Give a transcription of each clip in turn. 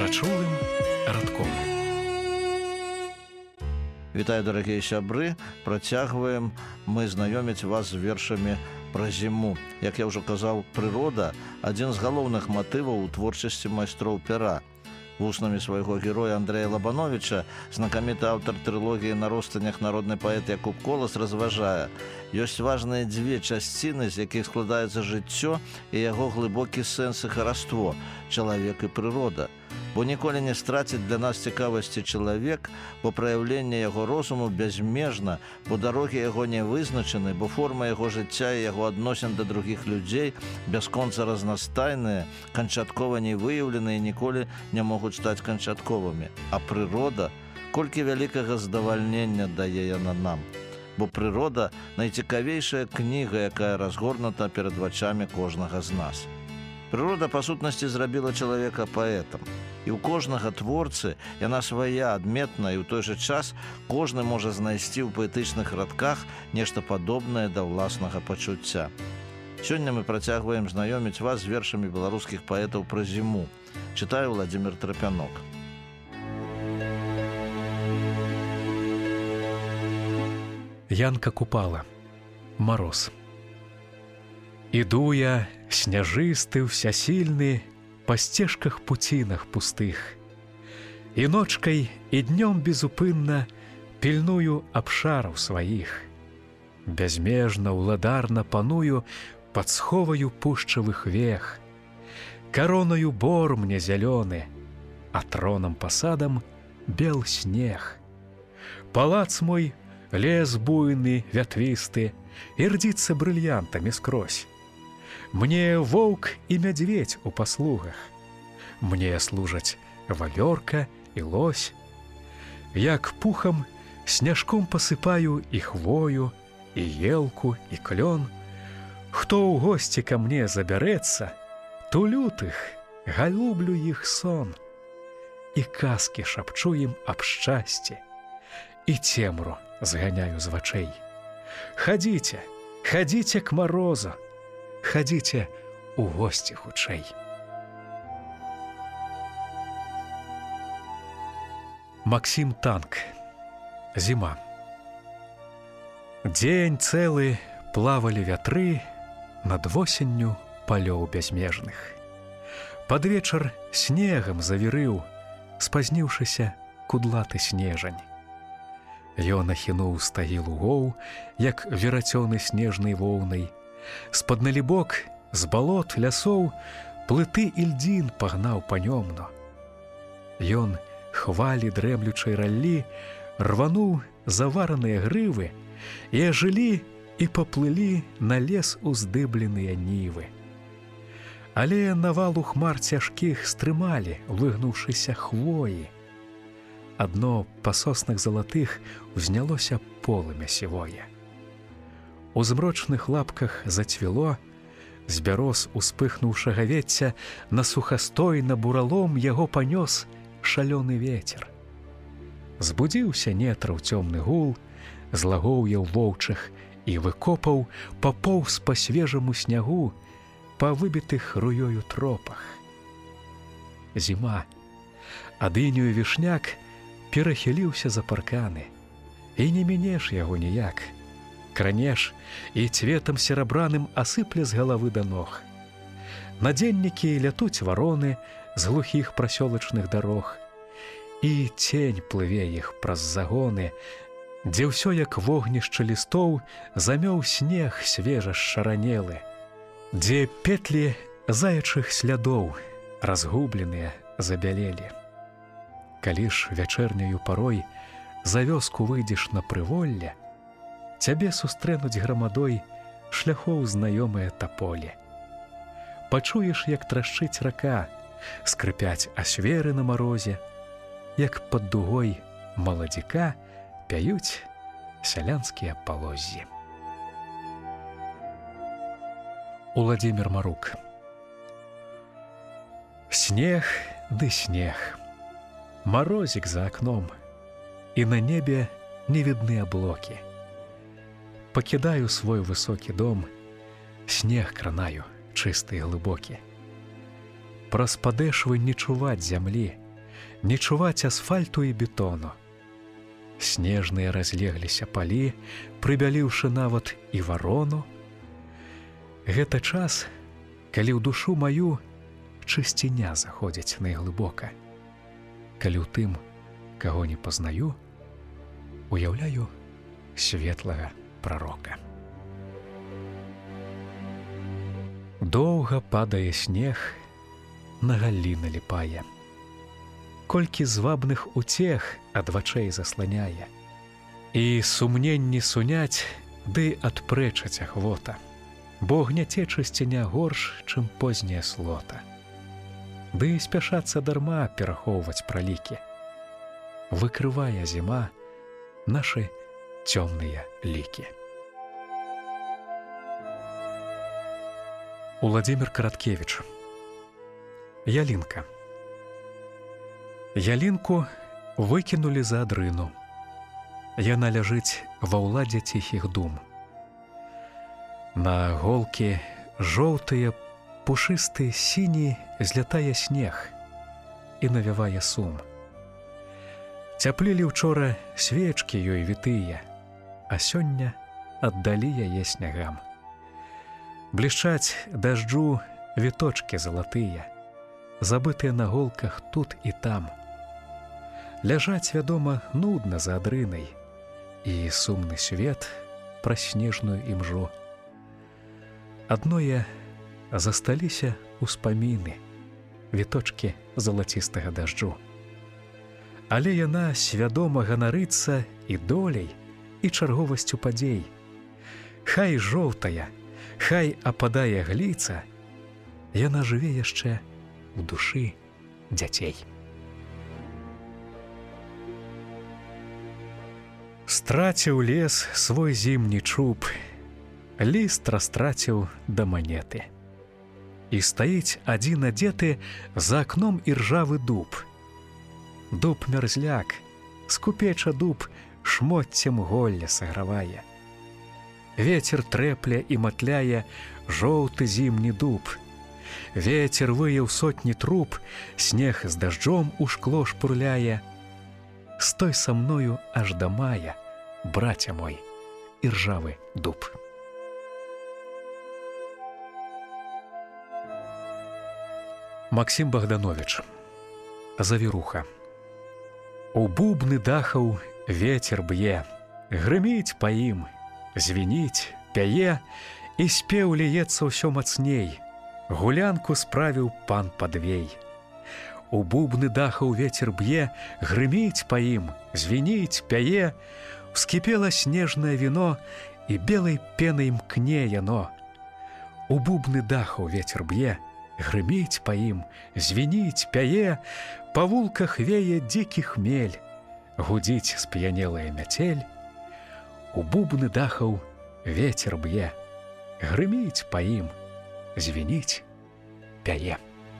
прачулым радком. Вітаю, дарагія сябры, працягваем мы знаёміць вас з вершамі пра зіму. Як я ўжо казаў, прырода – адзін з галоўных матываў у творчасці майстроў пера. Вуснамі свайго героя Андрэя Лабановіча знакаміты аўтар трылогіі «На ростанях» народны паэт Якуб Колас разважае: ёсць важныя дзве часціны, з якіх складаецца жыццё і яго глыбокі сэнс і хараство – чалавек і прырода. Бо ніколі не страціць для нас цікавасці чалавек, бо праяўленне яго розуму бязмежна, бо дарогі яго не вызначаны, бо форма яго жыцця і яго адносін да другіх людзей бясконца разнастайныя, канчаткова не выяўленыя і ніколі не могуць стаць канчатковымі. А прырода, колькі вялікага задавальнення дае яна нам. Бо прырода – найцікавейшая кніга, якая разгорнута перад вачамі кожнага з нас. Прырода, па сутнасці, зрабіла чалавека паэтам. І ў кожнага творцы яна свая, адметная, і ў той жа час кожны можа знайсці ў паэтычных радках нешта падобнае да ўласнага пачуцця. Сёння мы працягваем знаёміць вас з вершамі беларускіх паэтаў пра зіму. Чытае Владзімір Трапянок. Янка Купала. Мароз. Іду я, сняжысты, всясильны, па сцежках пуцінах пустых. І ночкай, і днём безупынна пільную абшараў сваіх. Бязмежна, уладарна паную пад сховаю пушчавых вех. Короною бор мне зялёны, а тронам пасадам бел снег. Палац мой лес буйны, вятвісты, і рдзіцца брыльянтамі скрозь. Мне воўк і мядзведь у паслугах, мне служаць вавёрка і лось. Як пухам, сняжком пасыпаю і хвою, і елку, і клён. Хто ў госці ка мне забярэцца, тулю тых, галублю іх сон. І казкі шапчу ім аб шчасці, і цемру зганяю з вачэй. Хадзіце, хадзіце к марозу, хадзіце у госці хутчэй. Максім Танк. Зіма. Дзень цэлы плавалі вятры над восенню палёў бязмежных. Пад вечар снегам завірыў, спазніўшыся кудлаты снежань. Ён ахінуў стагі лугоў, як верацёны снежнай воўнай. З-пад налібок, з балот, лясоў плыты і льдзін пагнаў панёмно. Ён хвалі дрэмлючай раллі рвануў завараныя грывы і ажылі і паплылі на лес уздыбленыя нівы. Але навалу хмар цяжкіх стрымалі, выгнуўшыся хвоі. Адно па соснах залатых узнялося полымя сівое. У змрочных лапках зацвіло, з бяроз успыхнуўшага вецця на сухастой, на буралом яго панёс шалёны вецер. Збудзіўся нетраў цёмны гул, злагоўяў воўчых і выкопаў, папоўз па свежаму снягу, па выбітых руёю тропах. Зіма. Ад інію вішняк перахіліўся за парканы, і не мінеш яго ніяк. Кранеш і цветам серабраным асыпля з галавы да ног. На дзеннікі лятуць вароны з глухіх прасёлачных дарог, і цень плыве іх праз загоны, дзе ўсё як вогнішча лістоў замёў снег свежа шаранелы, дзе петлі заячых слядоў разгубленыя забялелі. Калі ж вячэрняю парой за вёску выйдзеш на прыволле, цябе сустрэнуць грамадой шляхоў знаёмыя таполі. Пачуеш, як трашчыць рака, скрыпяць асверы на марозе, як пад дугой маладзіка пяюць сялянскія палоззі. Уладзімір Марук. Снег ды снег, марозік за акном, і на небе не відны аблокі. Пакідаю свой высокі дом, снег кранаю, чысты і глыбокі. Праз падэшвы не чуваць зямлі, не чуваць асфальту і бетону. Снежныя разлегліся палі, прыбяліўшы нават і варону. Гэта час, калі ў душу маю чысціня заходзіць найглыбока. Калі ў тым, каго не пазнаю, уяўляю светлага прарока. Доўга падае снег, на галіны ліпае. Колькі звабных уцех ад вачэй засланяе. І сумненні суняць, ды адпрэчаць ахвота. Бо гняце чысціня горш, чым позняя слота. Ды спяшацца дарма перахоўваць пралікі. Выкрывае зіма нашы цёмныя лікі. Уладзімір Караткевіч. Ялінка. Ялінку выкінулі за адрыну. Яна ляжыць ва ўладзе ціхіх дум. На голкі жоўтыя, пушысты сіні злятае снег і навявае сум. Цяплілі ўчора свечкі ёй вітыя, а сёння аддалі яе снягам. Блішчаць дажджу віточкі залатыя, забытыя на голках тут і там. Ляжаць, вядома, нудна за адрынай, і сумны свет праз снежную імжу. Адное засталіся ўспаміны, віточкі залацістага дажджу. Але яна свядома ганарыцца і доляй, і чарговасцю падзей. Хай жоўтая, хай ападае гліца, яна жыве яшчэ у душы дзяцей. Страціў лес свой зімні чуб, ліст растраціў да манеты. І стаіць адзін адзеты за акном іржавы дуб. Дуб мярзляк, скупеча дуб шмоццем голля сагравае. Вецер трэпле і матляе жоўты зімні дуб. Вецер выяў сотні труб, снег з дажджом у шкло шпурляе. Стой са мною аж да мая, браця мой, іржавы дуб. Максім Богданович. Завіруха. У бубны дахаў вецер б'е, грыміць па ім, звініць, пяе, і спеў ліецца ўсё мацней. Гулянку справіў пан Падвей. У бубны дахаў вецер б'е, грыміць па ім, звініць, пяе, вскіпела снежнае віно, і белай пенай мкне яно. У бубны дахаў вецер б'е, грыміць па ім, звініць, пяе, па вулках вее дзікі хмель, гудзіць сп'янелая мяцель. У бубны дахаў вецер б'е, грыміць па ім, звініць, пяе.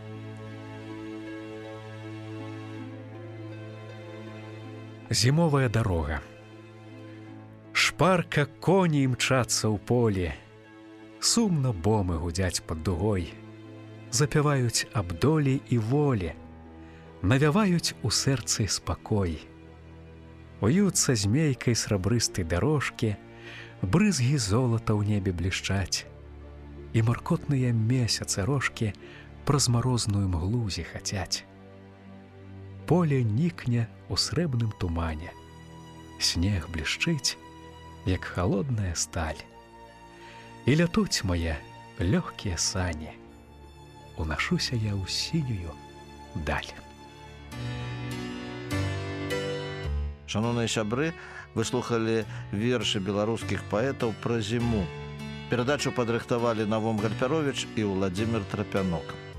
Зімовая дарога. Шпарка коні імчацца ў полі, сумна бомы гудзяць пад дугой, запяваюць аб долі і волі, навяваюць у сэрцы спакой. Уюцца змейкай срабрыстай дарожкі, брызгі золата ў небе блішчаць, і маркотныя месяцы рожкі праз марозную мглу зіхацяць. Поле нікне у срэбным тумане, снег блішчыць, як халодная сталь, і лятуць мае лёгкія сані, унашуся я ў сінюю даль. Шановныя сябры, вы слухалі вершы беларускіх паэтаў пра зіму. Перадачу падрыхтавалі Навом Гальпяровіч і Уладзімір Трапянок.